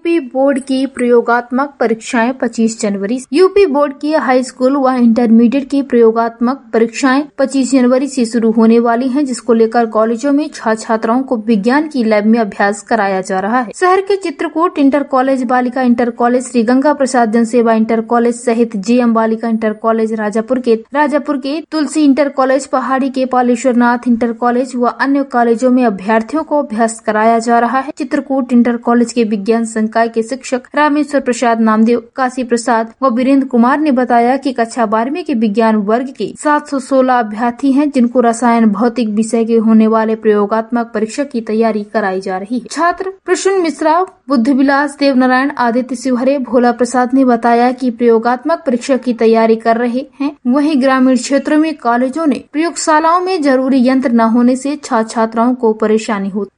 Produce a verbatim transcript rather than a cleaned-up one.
UP board की प्रयोगात्मक परीक्षाएं पच्चीस जनवरी। यूपी बोर्ड की हाई स्कूल व इंटरमीडिएट की प्रयोगात्मक परीक्षाएं पच्चीस जनवरी से शुरू होने वाली हैं, जिसको लेकर कॉलेजों में छात्र छात्राओं को विज्ञान की लैब में अभ्यास कराया जा रहा है। शहर के चित्रकूट इंटर कॉलेज, बालिका inter college, Shri Ganga Prasad Janseva inter college सहित जे एम बालिका इंटर कॉलेज, राजापुर के राजापुर के तुलसी इंटर कॉलेज, पहाड़ी के पालेश्वर नाथ इंटर कॉलेज व अन्य कॉलेजों में अभ्यर्थियों को अभ्यास कराया जा रहा है। चित्रकूट इंटर कॉलेज के विज्ञान संकाय के शिक्षक रामेश्वर प्रसाद नामदेव, काशी प्रसाद व वीरेंद्र कुमार ने बताया कि कक्षा बारहवीं के विज्ञान वर्ग के सात सौ सोलह अभ्यर्थी हैं, जिनको रसायन भौतिक विषय के होने वाले प्रयोगात्मक परीक्षा की तैयारी कराई जा रही है। छात्र प्रसून मिश्रा, बुद्धविलास देवनारायण, आदित्य शिवहरे, भोला प्रसाद ने बताया कि प्रयोगात्मक परीक्षा की तैयारी कर रहे हैं। वहीं ग्रामीण क्षेत्रों में कॉलेजों ने प्रयोगशालाओं में जरूरी यंत्र न होने से छात्र छात्राओं को परेशानी होती।